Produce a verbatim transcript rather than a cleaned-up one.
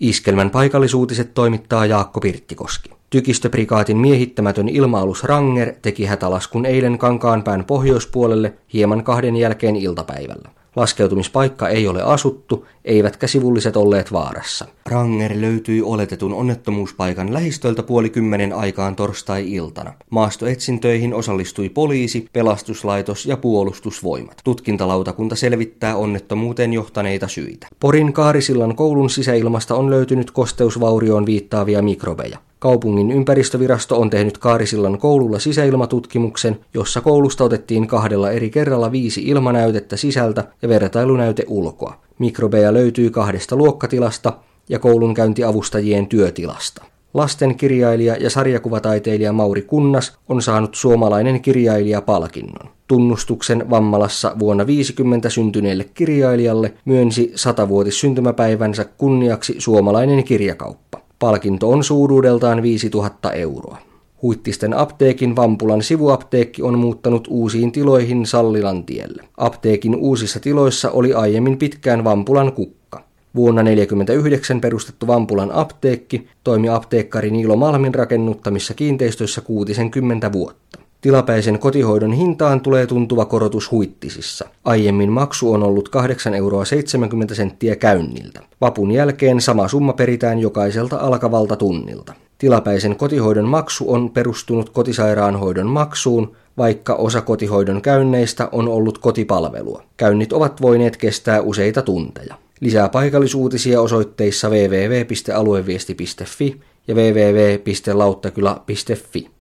Iskelmän paikallisuutiset toimittaa Jaakko Pirttikoski. Tykistöprikaatin miehittämätön ilma-alus Ranger teki hätälaskun eilen Kankaanpään pohjoispuolelle hieman kahden jälkeen iltapäivällä. Laskeutumispaikka ei ole asuttu, eivätkä sivulliset olleet vaarassa. Ranger löytyi oletetun onnettomuuspaikan lähistöltä puoli kymmenen aikaan torstai-iltana. Maastoetsintöihin osallistui poliisi, pelastuslaitos ja puolustusvoimat. Tutkintalautakunta selvittää onnettomuuteen johtaneita syitä. Porin Kaarisillan koulun sisäilmasta on löytynyt kosteusvaurioon viittaavia mikrobeja. Kaupungin ympäristövirasto on tehnyt Kaarisillan koululla sisäilmatutkimuksen, jossa koulusta otettiin kahdella eri kerralla viisi ilmanäytettä sisältä ja vertailunäyte ulkoa. Mikrobeja löytyy kahdesta luokkatilasta ja koulunkäyntiavustajien työtilasta. Lastenkirjailija ja sarjakuvataiteilija Mauri Kunnas on saanut suomalainen kirjailijapalkinnon. Tunnustuksen Vammalassa vuonna viisikymmentä syntyneelle kirjailijalle myönsi satavuotissyntymäpäivänsä kunniaksi suomalainen kirjakauppa. Palkinto on suuruudeltaan viisituhatta euroa. Huittisten apteekin Vampulan sivuapteekki on muuttanut uusiin tiloihin Sallilantielle. Apteekin uusissa tiloissa oli aiemmin pitkään Vampulan kukka. Vuonna tuhatyhdeksänsataaneljäkymmentäyhdeksän perustettu Vampulan apteekki toimi apteekkari Niilo Malmin rakennuttamissa kiinteistöissä kuutisenkymmentä vuotta. Tilapäisen kotihoidon hintaan tulee tuntuva korotus Huittisissa. Aiemmin maksu on ollut kahdeksan euroa seitsemänkymmentä senttiä käynniltä. Vapun jälkeen sama summa peritään jokaiselta alkavalta tunnilta. Tilapäisen kotihoidon maksu on perustunut kotisairaanhoidon maksuun, vaikka osa kotihoidon käynneistä on ollut kotipalvelua. Käynnit ovat voineet kestää useita tunteja. Lisää paikallisuutisia osoitteissa double-u double-u double-u piste alueviesti piste fi ja double-u double-u double-u piste lauttakylä piste fi.